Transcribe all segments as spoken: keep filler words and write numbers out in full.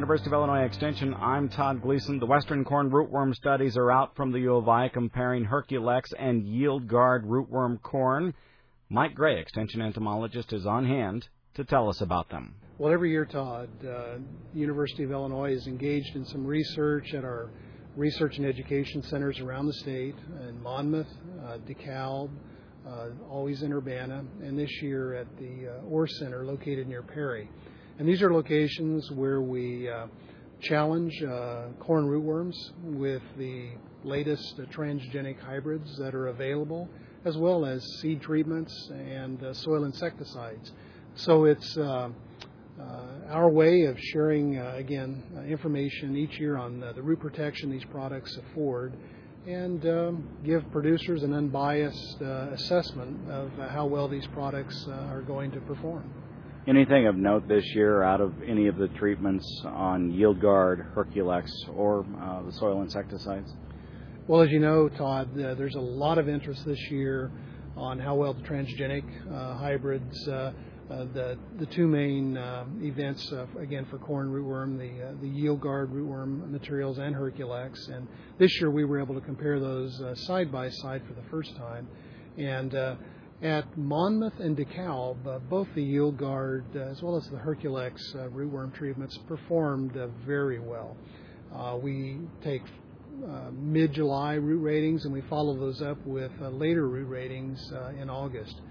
University of Illinois Extension. I'm Todd Gleason. The Western corn rootworm studies are out from the U of I comparing Herculex and Yield Guard rootworm corn. Mike Gray, Extension entomologist, is on hand to tell us about them. Well, every year, Todd, uh, the University of Illinois is engaged in some research at our research and education centers around the state, in Monmouth, uh, DeKalb, uh, always in Urbana, and this year at the uh, Orr Center located near Perry. And these are locations where we uh, challenge uh, corn rootworms with the latest uh, transgenic hybrids that are available, as well as seed treatments and uh, soil insecticides. So it's uh, uh, our way of sharing, uh, again, uh, information each year on uh, the root protection these products afford, and um, give producers an unbiased uh, assessment of uh, how well these products uh, are going to perform. Anything of note this year out of any of the treatments on Yield Guard, Herculex, or uh, the soil insecticides? Well, as you know, Todd, uh, there's a lot of interest this year on how well the transgenic uh, hybrids, uh, uh, the the two main uh, events, uh, again, for corn rootworm, the uh, the Yield Guard rootworm materials and Herculex. And this year we were able to compare those uh, side by side for the first time. And uh, At Monmouth and DeKalb, uh, both the Yield Guard uh, as well as the Herculex uh, rootworm treatments performed uh, very well. Uh, we take uh, mid-July root ratings and we follow those up with uh, later root ratings uh, in August.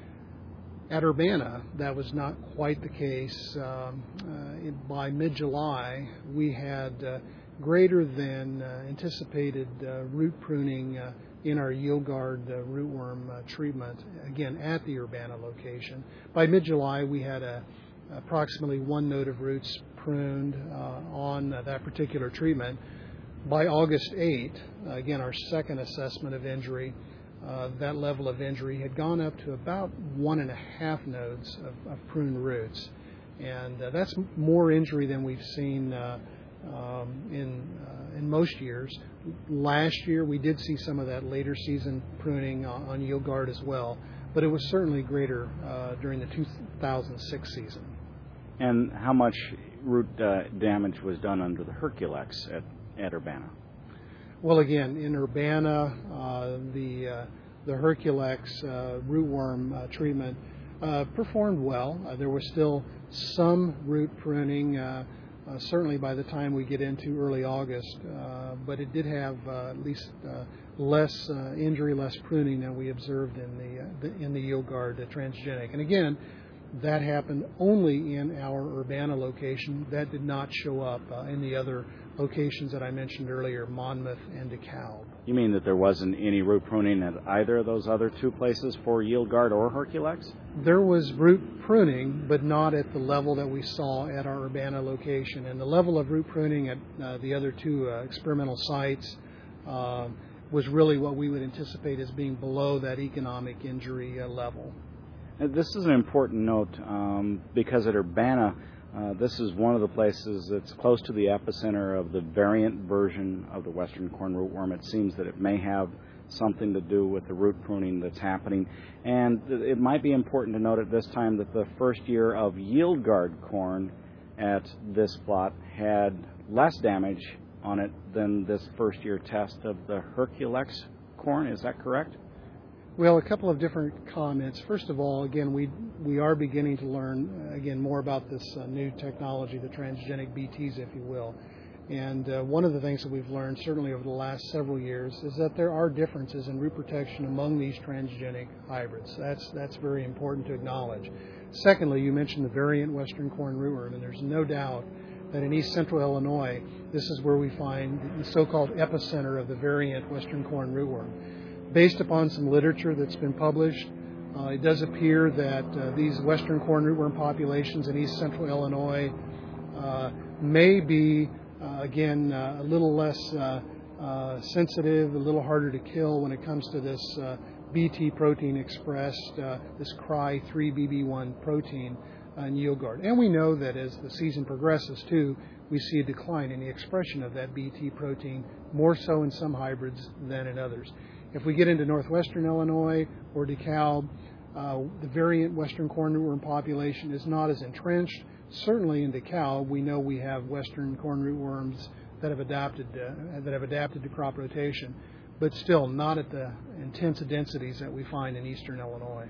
At Urbana, that was not quite the case. Um, uh, by mid-July, we had uh, greater than uh, anticipated uh, root pruning uh, in our Yield Guard uh, rootworm uh, treatment, again at the Urbana location. By mid-July, we had a, approximately one node of roots pruned uh, on uh, that particular treatment. By August eighth, uh, again our second assessment of injury, uh, that level of injury had gone up to about one and a half nodes of, of pruned roots. And uh, that's more injury than we've seen uh, Um, in uh, in most years. Last year we did see some of that later season pruning on, on Yield Guard as well, but it was certainly greater uh, during the two thousand six season. And how much root uh, damage was done under the Herculex at, at Urbana? Well, again, in Urbana, uh, the uh, the Herculex uh, rootworm uh, treatment uh, performed well. Uh, there was still some root pruning, Uh, Uh, certainly by the time we get into early August, uh, but it did have uh, at least uh, less uh, injury, less pruning than we observed in the, uh, the in the Yield Guard uh, transgenic. And again, that happened only in our Urbana location. That did not show up uh, in the other locations that I mentioned earlier, Monmouth and DeKalb. You mean that there wasn't any root pruning at either of those other two places for Yield Guard or Herculex? There was root pruning, but not at the level that we saw at our Urbana location. And the level of root pruning at uh, the other two uh, experimental sites uh, was really what we would anticipate as being below that economic injury uh, level. Now, this is an important note um, because at Urbana, Uh, this is one of the places that's close to the epicenter of the variant version of the Western corn rootworm. It seems that it may have something to do with the root pruning that's happening. And it might be important to note at this time that the first year of Yield Guard corn at this plot had less damage on it than this first year test of the Herculex corn. Is that correct? Well, a couple of different comments. First of all, again, we we are beginning to learn, uh, again, more about this uh, new technology, the transgenic B Ts, if you will. And uh, one of the things that we've learned, certainly over the last several years, is that there are differences in root protection among these transgenic hybrids. That's that's very important to acknowledge. Secondly, you mentioned the variant Western corn rootworm, and there's no doubt that in east central Illinois, this is where we find the so-called epicenter of the variant Western corn rootworm. Based upon some literature that's been published, uh, it does appear that uh, these Western corn rootworm populations in east central Illinois uh, may be, uh, again, uh, a little less uh, uh, sensitive, a little harder to kill when it comes to this uh, B T protein expressed, uh, this C R Y three B B one protein in Yield Guard. And we know that as the season progresses, too, we see a decline in the expression of that B T protein, more so in some hybrids than in others. If we get into northwestern Illinois or DeKalb, Uh, the variant western corn rootworm population is not as entrenched. Certainly in DeKalb, we know we have western corn rootworms that have adapted uh, that have adapted to crop rotation, but still not at the intense densities that we find in eastern Illinois.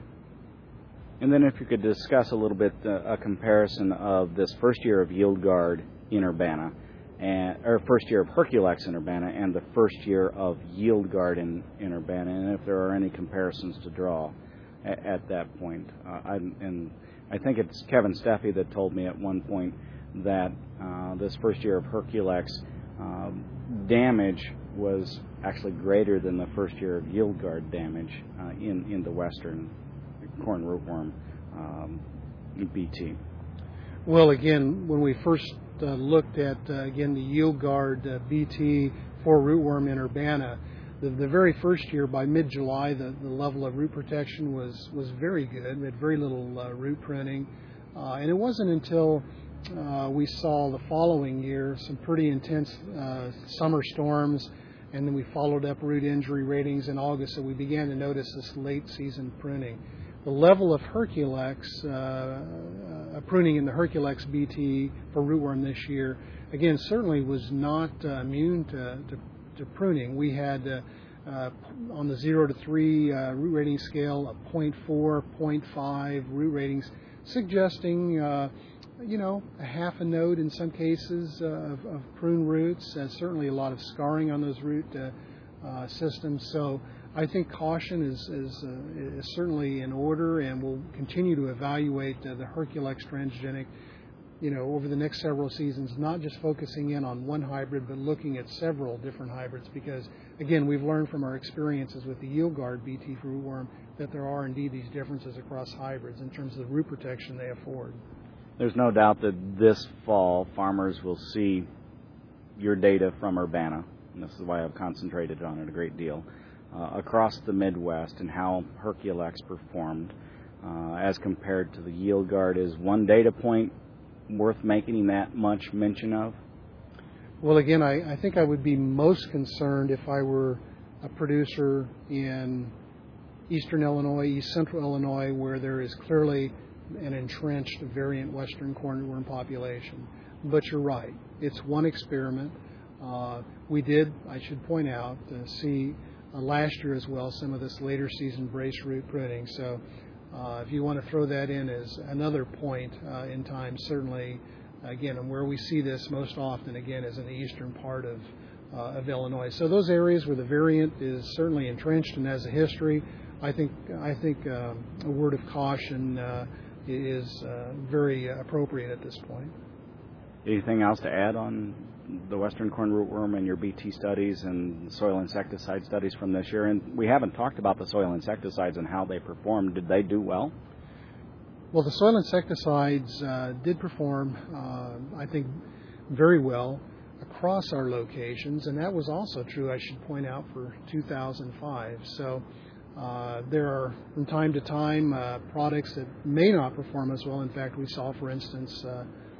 And then if you could discuss a little bit uh, a comparison of this first year of Yield Guard in Urbana, and, or first year of Herculex in Urbana, and the first year of Yield Guard in, in Urbana, and if there are any comparisons to draw at, at that point. Uh, I, and I think it's Kevin Steffi that told me at one point that uh, this first year of Herculex um, damage was actually greater than the first year of Yield Guard damage uh, in, in the western corn rootworm um, B T. Well, again, when we first uh, looked at, uh, again, the Yield Guard uh, B T for rootworm in Urbana, the, the very first year, by mid-July, the, the level of root protection was, was very good. We had very little uh, root printing. Uh, and it wasn't until uh, we saw the following year some pretty intense uh, summer storms, and then we followed up root injury ratings in August, so we began to notice this late-season pruning. The level of Herculex, uh, uh, pruning in the Herculex B T for rootworm this year, again, certainly was not uh, immune to, to, to pruning. We had, uh, uh, on the zero to three uh, root rating scale, a zero point four, zero point five root ratings, suggesting, uh, you know, a half a node in some cases uh, of, of prune roots, and certainly a lot of scarring on those root uh, uh, systems. So I think caution is is, uh, is certainly in order, and we'll continue to evaluate uh, the Herculex transgenic, you know, over the next several seasons, not just focusing in on one hybrid, but looking at several different hybrids, because, again, we've learned from our experiences with the Yield Guard B T for rootworm that there are indeed these differences across hybrids in terms of the root protection they afford. There's no doubt that this fall farmers will see your data from Urbana, and this is why I've concentrated on it a great deal, uh, across the Midwest, and how Herculex performed uh, as compared to the Yield Guard. Is one data point worth making that much mention of? Well, again, I, I think I would be most concerned if I were a producer in eastern Illinois, east central Illinois, where there is clearly an entrenched variant western corn rootworm population. But you're right. It's one experiment. Uh, we did, I should point out, uh, see uh, last year as well some of this later season brace root pruning. So uh, if you want to throw that in as another point uh, in time, certainly, again, and where we see this most often, again, is in the eastern part of, uh, of Illinois. So those areas where the variant is certainly entrenched and has a history, I think, I think uh, a word of caution uh, is uh, very appropriate at this point. Anything else to add on the western corn rootworm and your B T studies and soil insecticide studies from this year? And we haven't talked about the soil insecticides and how they performed. Did they do well? Well, the soil insecticides uh, did perform, uh, I think, very well across our locations, and that was also true, I should point out, for two thousand five. So Uh, there are, from time to time, uh, products that may not perform as well. In fact, we saw, for instance, uh,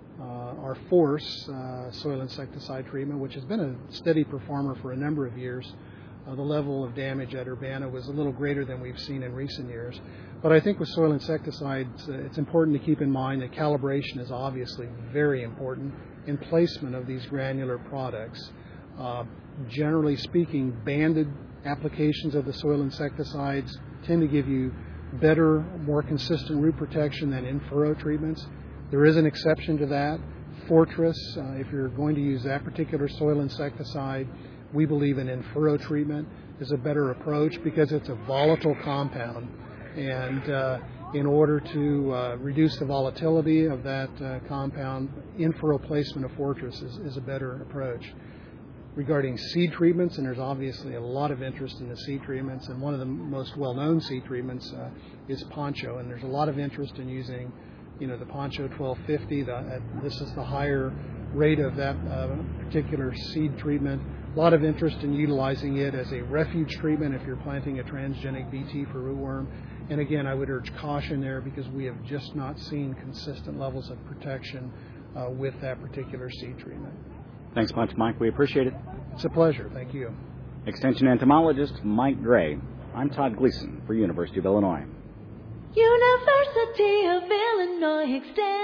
uh, our Force uh, soil insecticide treatment, which has been a steady performer for a number of years. Uh, the level of damage at Urbana was a little greater than we've seen in recent years. But I think with soil insecticides, uh, it's important to keep in mind that calibration is obviously very important in placement of these granular products. Uh, generally speaking, banded applications of the soil insecticides tend to give you better, more consistent root protection than in-furrow treatments. There is an exception to that. Fortress, uh, if you're going to use that particular soil insecticide, we believe an in-furrow treatment is a better approach because it's a volatile compound. And uh, in order to uh, reduce the volatility of that uh, compound, in-furrow placement of Fortress is, is a better approach. Regarding seed treatments, and there's obviously a lot of interest in the seed treatments, and one of the most well-known seed treatments uh, is Poncho, and there's a lot of interest in using, you know, the Poncho twelve fifty. The, uh, this is the higher rate of that uh, particular seed treatment. A lot of interest in utilizing it as a refuge treatment if you're planting a transgenic B T for rootworm. And again, I would urge caution there because we have just not seen consistent levels of protection uh, with that particular seed treatment. Thanks much, Mike. We appreciate it. It's a pleasure. Thank you. Extension entomologist Mike Gray. I'm Todd Gleason for University of Illinois. University of Illinois Extension.